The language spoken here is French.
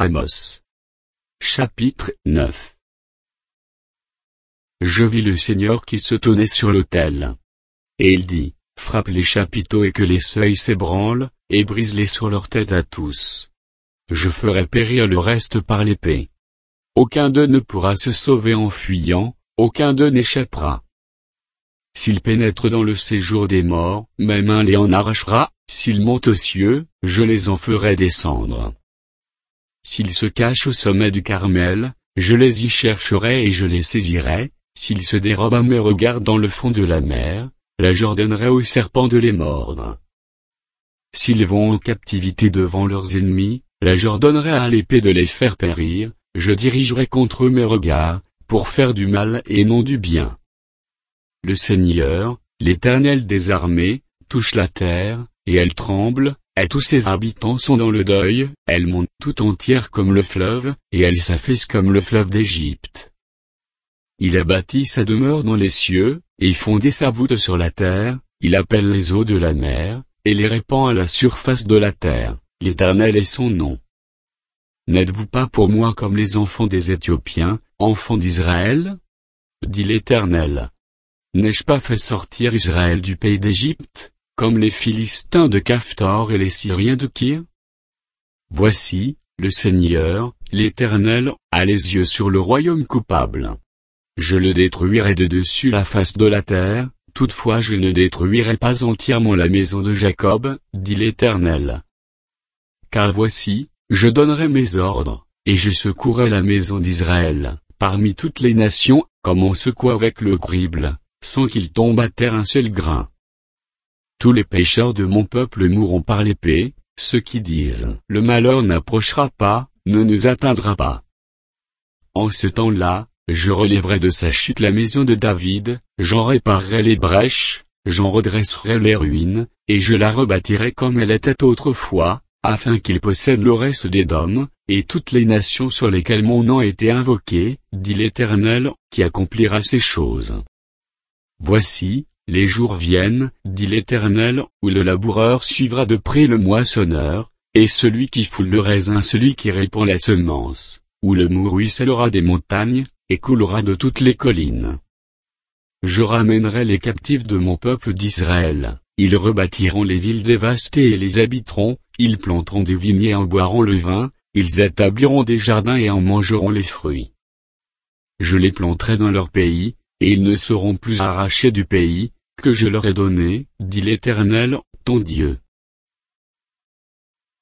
Amos. Chapitre 9. Je vis le Seigneur qui se tenait sur l'autel. Et il dit, frappe les chapiteaux et que les seuils s'ébranlent, et brise-les sur leur tête à tous. Je ferai périr le reste par l'épée. Aucun d'eux ne pourra se sauver en fuyant, aucun d'eux n'échappera. S'il pénètre dans le séjour des morts, ma main les en arrachera, s'ils montent aux cieux, je les en ferai descendre. S'ils se cachent au sommet du Carmel, je les y chercherai et je les saisirai, s'ils se dérobent à mes regards dans le fond de la mer, là j'ordonnerai aux serpents de les mordre. S'ils vont en captivité devant leurs ennemis, là j'ordonnerai à l'épée de les faire périr, je dirigerai contre eux mes regards, pour faire du mal et non du bien. Le Seigneur, l'Éternel des armées, touche la terre, et elle tremble, et tous ses habitants sont dans le deuil, elle monte tout entière comme le fleuve, et elle s'affaisse comme le fleuve d'Égypte. Il a bâti sa demeure dans les cieux, et fondé sa voûte sur la terre, il appelle les eaux de la mer, et les répand à la surface de la terre, l'Éternel est son nom. N'êtes-vous pas pour moi comme les enfants des Éthiopiens, enfants d'Israël? Dit l'Éternel. N'ai-je pas fait sortir Israël du pays d'Égypte, comme les Philistins de Caphtor et les Syriens de Kyr? Voici, le Seigneur, l'Éternel, a les yeux sur le royaume coupable. Je le détruirai de dessus la face de la terre, toutefois je ne détruirai pas entièrement la maison de Jacob, dit l'Éternel. Car voici, je donnerai mes ordres, et je secouerai la maison d'Israël, parmi toutes les nations, comme on secoue avec le crible, sans qu'il tombe à terre un seul grain. Tous les pécheurs de mon peuple mourront par l'épée, ceux qui disent « Le malheur n'approchera pas, ne nous atteindra pas ». En ce temps-là, je relèverai de sa chute la maison de David, j'en réparerai les brèches, j'en redresserai les ruines, et je la rebâtirai comme elle était autrefois, afin qu'il possède le reste d'Édom, et toutes les nations sur lesquelles mon nom a été invoqué, dit l'Éternel, qui accomplira ces choses. Voici, les jours viennent, dit l'Éternel, où le laboureur suivra de près le moissonneur, et celui qui foule le raisin celui qui répand la semence, où le mou ruissellera des montagnes, et coulera de toutes les collines. Je ramènerai les captifs de mon peuple d'Israël, ils rebâtiront les villes dévastées et les habiteront, ils planteront des vignes et en boiront le vin, ils établiront des jardins et en mangeront les fruits. Je les planterai dans leur pays, et ils ne seront plus arrachés du pays, que je leur ai donné, dit l'Éternel, ton Dieu.